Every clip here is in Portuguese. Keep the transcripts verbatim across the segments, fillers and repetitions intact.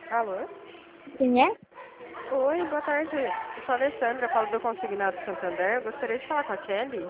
Alô? Quem é? Oi, boa tarde. Eu sou a Alessandra, falo do Consignado Santander. Eu gostaria de falar com a Kelly.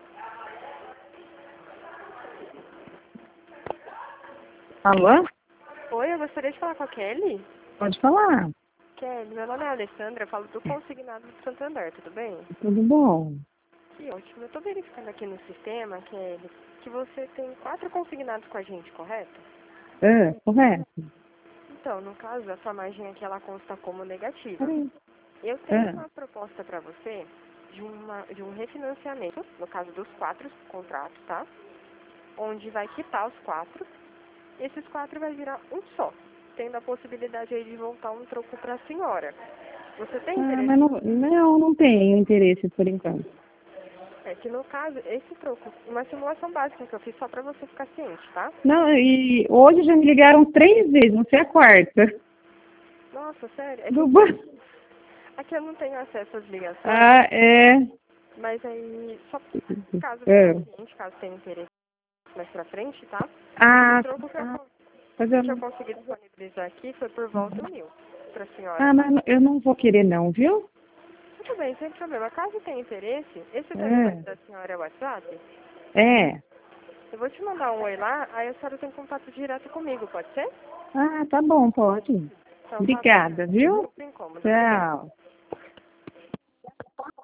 Alô? Oi, eu gostaria de falar com a Kelly. Pode falar. Kelly, meu nome é Alessandra, eu falo do Consignado do Santander, tudo bem? Tudo bom? Que ótimo. Eu tô verificando aqui no sistema, Kelly, que você tem quatro consignados com a gente, correto? É, correto. Então, no caso, a sua margem aqui, ela consta como negativa. Peraí. Eu tenho É. uma proposta para você de, uma, de um refinanciamento, no caso dos quatro contratos, tá? Onde vai quitar os quatro. Esses quatro vai virar um só, tendo a possibilidade aí de voltar um troco para a senhora. Você tem Ah, interesse? mas não, não, não tenho interesse por enquanto. É que no caso, esse troco, uma simulação básica que eu fiz só para você ficar ciente, tá? Não, e hoje já me ligaram três vezes, não sei a quarta. Nossa, sério? É que Do banco. aqui eu não tenho acesso às ligações, Ah, é. mas aí, só caso É. ficar ciente, caso tenha interesse mais pra frente, tá? O Ah, troco que eu, tá. con- Mas eu que eu não. consegui disponibilizar aqui foi por volta de mil pra senhora, Ah, tá? mas eu não vou querer não, viu? Tudo bem, sem problema. Caso tenha interesse, esse telefone da É. senhora é o WhatsApp? É. Eu vou te mandar um oi lá, aí a senhora tem contato direto comigo, pode ser? Ah, tá bom, pode. Então tá bom. Obrigada, viu? Sem incômodo. Obrigada. Tchau.